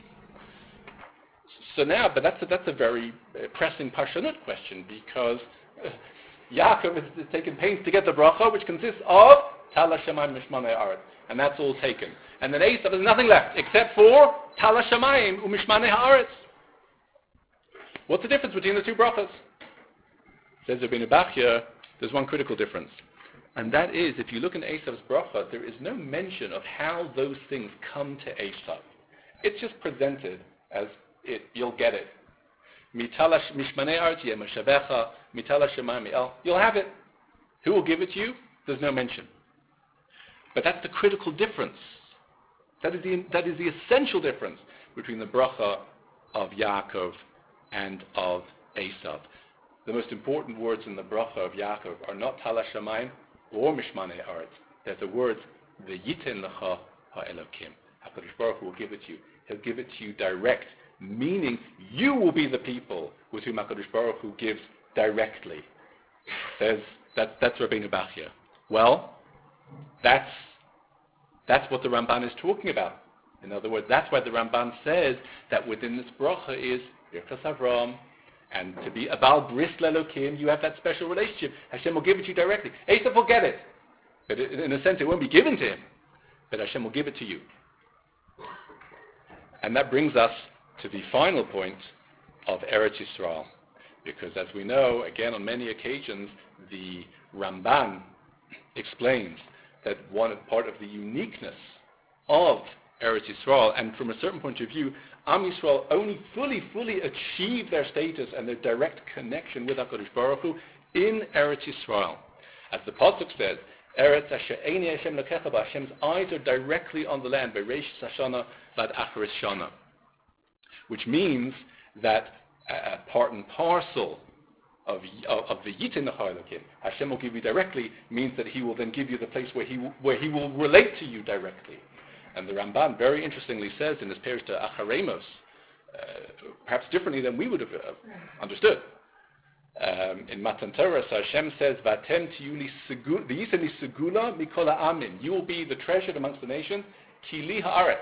So now, but that's a very pressing Parshanut question, because Yaakov is taking pains to get the bracha, which consists of Tal HaShamayim Mishmanei Haaretz, and that's all taken. And then Esav, there's nothing left except for Tal HaShamayim Umishmanei Haaretz. What's the difference between the two brachas? Says Rabbeinu Bachya, there's one critical difference. And that is, if you look in Esav's bracha, there is no mention of how those things come to Esav. It's just presented as you'll get it. Mitala mishmanei aretz yeh mashavecha, mitala shemayim el. You'll have it. Who will give it to you? There's no mention. But that's the critical difference. That is the essential difference between the bracha of Yaakov and of Esav. The most important words in the bracha of Yaakov are not Tala Shamayim or Mishmanei Aretz. They're the words V'yiten lecha ha'elokim. HaKadosh Baruch Hu will give it to you. He'll give it to you direct, meaning you will be the people with whom HaKadosh Baruch Hu gives directly. That's Rabbeinu Bachya. Well, that's what the Ramban is talking about. In other words, that's why the Ramban says that within this bracha is Birkas Avram, and to be a Baal Bris Lelokim, you have that special relationship. Hashem will give it to you directly. Esav will get it. But in a sense, it won't be given to him. But Hashem will give it to you. And that brings us to the final point of Eretz Yisrael. Because as we know, again, on many occasions, the Ramban explains that one part of the uniqueness of Eretz Yisrael, and from a certain point of view, Am Yisrael only fully achieve their status and their direct connection with HaKadosh Baruch Hu in Eretz Yisrael. As the Pasuk says, Eretz asher eini Hashem lokecha ba, Hashem's eyes are directly on the land, Bereish Hashanavad Acharis Shana. Which means that part and parcel of the Yitin L'Chaylokim, Hashem will give you directly, means that He will then give you the place where He will relate to you directly. And the Ramban very interestingly says in his parish to Acharemos, perhaps differently than we would have understood. In Matan Torah, so Hashem says, "Vatem tiyuli v'yiseni segula mikola amin." You will be the treasured amongst the nations. Kili haaretz.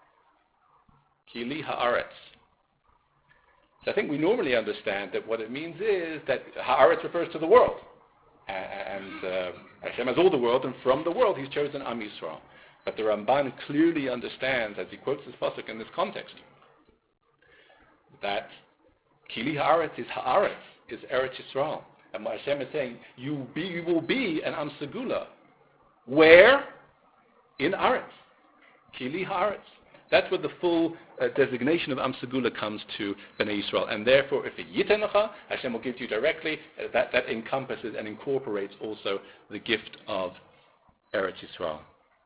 Kili haaretz. So I think we normally understand that what it means is that haaretz refers to the world, and Hashem has all the world, and from the world He's chosen Am Yisrael. But the Ramban clearly understands, as he quotes this pasuk in this context, that Kili haaretz is Eretz Yisrael. And what Hashem is saying, you will be an Am Segula. Where? In Aretz. Kili haaretz. That's where the full designation of Am Segula comes to Bnei Yisrael. And therefore, if it Yiten Lecha, Hashem will give to you directly. That encompasses and incorporates also the gift of Eretz Yisrael.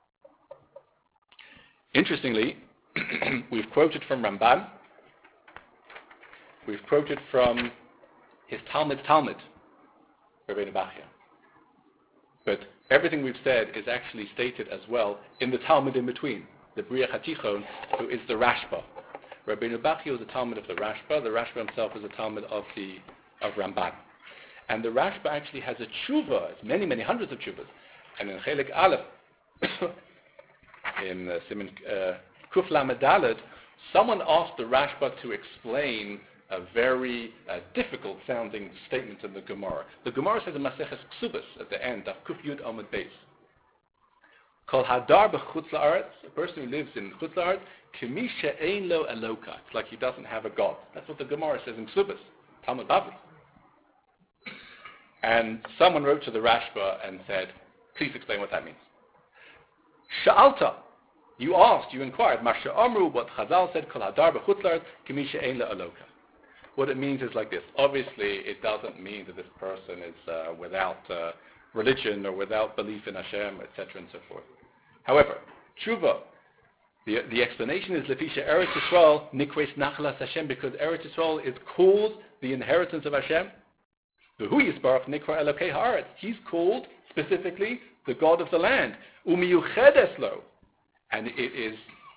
Interestingly, we've quoted from Ramban, we've quoted from his Talmud, Rabbeinu Bachya. But everything we've said is actually stated as well in the Talmud in between, the Bria Hatichon, who is the Rashba. Rabbeinu Bachya was a Talmud of the Rashba. The Rashba himself is a Talmud of Ramban. And the Rashba actually has a tshuva, it's many hundreds of tshuvas. And in Chelik Aleph, in Siman Kuf Lamed Daled, someone asked the Rashba to explain a very difficult sounding statement in the Gemara. The Gemara says in Maseches Ksubas at the end, Daf Kuf Yud Amud Beis, Kol Hadar b'chutz la'aretz, a person who lives in chutz la'aretz, K'mi she'ein lo eloka. It's like he doesn't have a God. That's what the Gemara says in Ksubas, Talmud Bavli. And someone wrote to the Rashba and said, please explain what that means. Sha'alta, you asked, you inquired, Masha Amru, what Chazal said, Kol Hadar b'chutz la'aretz, K'mi she'ein lo eloka. What it means is like this. Obviously, it doesn't mean that this person is without religion or without belief in Hashem, etc. and so forth. However, Tshuva, the explanation is Lefisha Eretz Yisrael Nikres Nachlas Hashem, because Eretz Yisrael is called the inheritance of Hashem. V'hu Yisbarach Nikra Elokei Haaretz. He's called specifically the God of the land. Umiyuchedes lo, and it is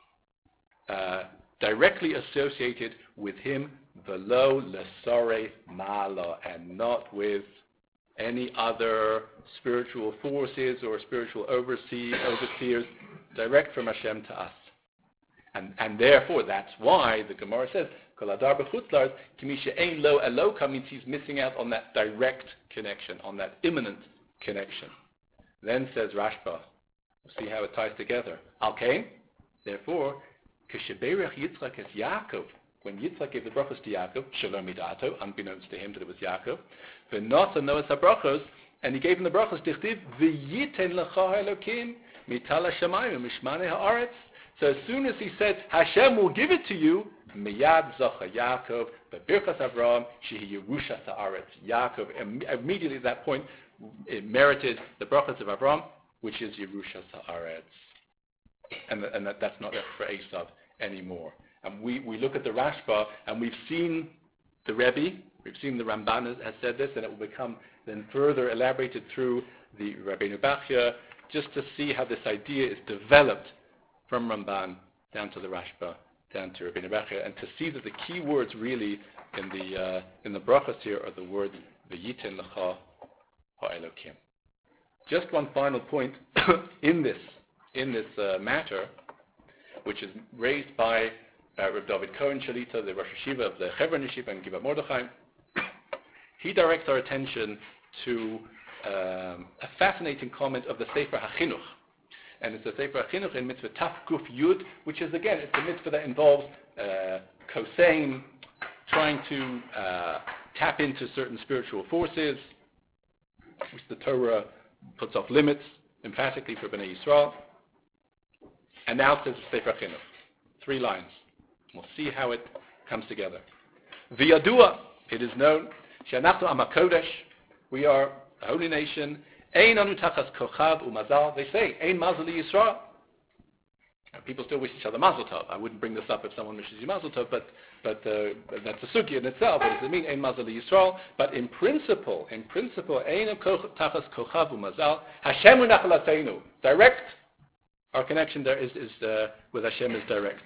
directly associated with Him. Velo lesare mala, and not with any other spiritual forces or spiritual overseers, direct from Hashem to us. And therefore, that's why the Gemara says, Kol Hadar b'chutz la'aretz, K'mi she'ein lo eloka, means he's missing out on that direct connection, on that imminent connection. Then says Rashba, see how it ties together. Okay, therefore, K'sheberech Yitzchak es Yaakov, when Yitzchak gave the brachos to Yaakov, Shalom Midato, unbeknownst to him that it was Yaakov, V'nasa Noas HaBrachos, and he gave him the brachos, Dichtiv, V'yiten L'cha Elokim, Mitala Shamayim, Mishmanei Haaretz, So as soon as he said, Hashem will give it to you, Miyad Zocha Yaakov, Bebirchas Avram, Shehi Yerusha Haaretz. Yaakov, immediately at that point, it merited the brachas of Avram, which is Yerusha Haaretz. And that's not for Esav anymore. And we look at the Rashba, and we've seen the Rebbe, we've seen the Ramban has said this, and it will become then further elaborated through the Rabbeinu Bachya, just to see how this idea is developed from Ramban down to the Rashba, down to Rabbeinu Bachya, and to see that the key words really in the brachas here are the words V'yiten lecha ha'elokim. Just one final point in this matter, which is raised by Reb David Cohen Shalita, the Rosh Hashiva of the Chevron Yeshiva and Givat Mordechai. He directs our attention to a fascinating comment of the Sefer HaChinuch. And it's the Sefer HaChinuch in Mitzvah Taf Kuf Yud, which is, again, it's a mitzvah that involves kosein, trying to tap into certain spiritual forces, which the Torah puts off limits emphatically for Bnei Yisrael. And now it says Sefer HaChinuch. 3 lines. We'll see how it comes together. V'yadua, it is known, she'anachnu am HaKodesh, we are a holy nation, ein anu tachas kochav u'mazal, they say, ein mazal Yisrael. People still wish each other mazel tov. I wouldn't bring this up if someone wishes you mazel tov, but that's a sugya in itself. What does it mean, ein mazal Yisrael? But in principle, ein tachas kochav u'mazal, Hashem u'nachalatenu, direct. Our connection there is with Hashem is direct.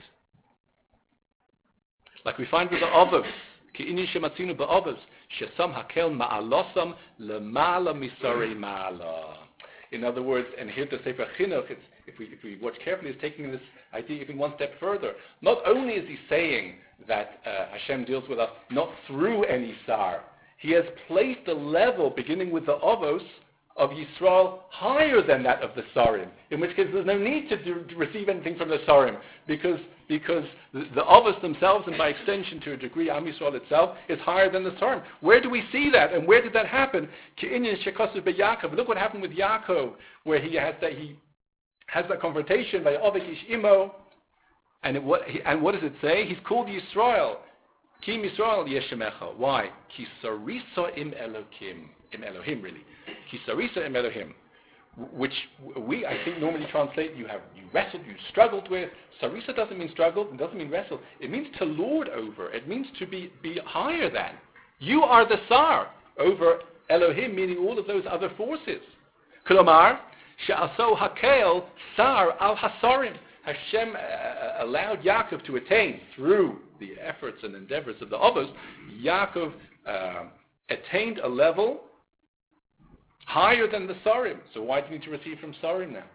Like we find with the Avos, Ki'ini shematzinu ba'avos, shesam hakel ma'alosam lemala misarei ma'ala. In other words, and here the Sefer Chinuch, if we watch carefully, is taking this idea even one step further. Not only is he saying that Hashem deals with us not through any sar, he has placed a level beginning with the Avos of Yisrael higher than that of the Sarim, in which case there's no need to receive anything from the Sarim, because the Avos themselves, and by extension to a degree Am Yisrael itself, is higher than the Sarim. Where do we see that, and where did that happen? Look what happened with Yaakov, where he has that confrontation by Ovik Ish Imo, and what does it say? He's called Yisrael. Ki Yisrael Yeshemecha. Why? Ki sarisa im Elohim, really. Ki sarisa im Elohim, which we, I think, normally translate, you wrestled, you struggled with. Sarisa doesn't mean struggled, it doesn't mean wrestle. It means to lord over. It means to be higher than. You are the sar over Elohim, meaning all of those other forces. Klomar, she'aso hakel sar al hasarim. Hashem allowed Yaakov to attain, through the efforts and endeavors of the Avos, Yaakov attained a level higher than the Sarim. So why do you need to receive from Sarim now?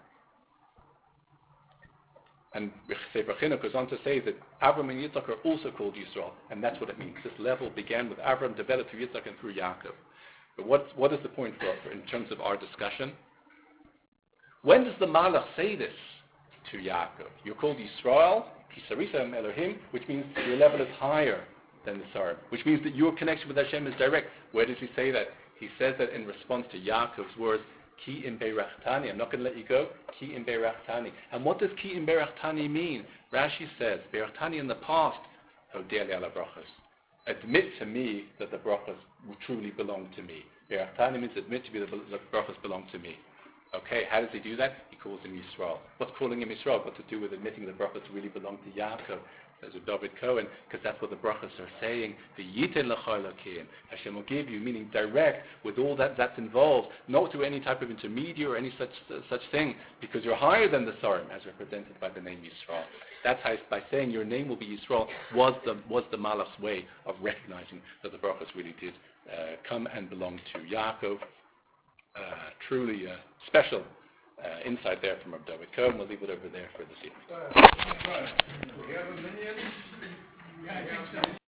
And Sefer Chinuch goes on to say that Avram and Yitzchak are also called Yisrael, and that's what it means. This level began with Avram, developed through Yitzchak and through Yaakov. But what is the point for in terms of our discussion? When does the Malach say this to Yaakov? You're called Yisrael, Kisarisa Elohim, which means your level is higher than the Sarim, which means that your connection with Hashem is direct. Where does he say that? He says that in response to Yaakov's words, Ki im beirachtani, I'm not going to let you go, Ki im beirachtani. And what does Ki im beirachtani mean? Rashi says, beirachtani in the past, Hodeh li ala brachos. Admit to me that the brachos truly belong to me. Beirachtani means admit to me that the brachos belong to me. Okay, how does he do that? He calls him Yisrael. What's calling him Yisrael got to do with admitting the brachos really belong to Yaakov? As with David Cohen, because that's what the brachos are saying. V'yiten lecha elokim. Hashem will give you, meaning direct, with all that's involved, not through any type of intermediary or any such thing, because you're higher than the Sarim, as represented by the name Yisrael. That's how, by saying your name will be Yisrael, was the Malach's way of recognizing that the brachos really did come and belong to Yaakov. Truly special insight there from Rabbi David Cohen. We'll leave it over there for this evening. We have a minute.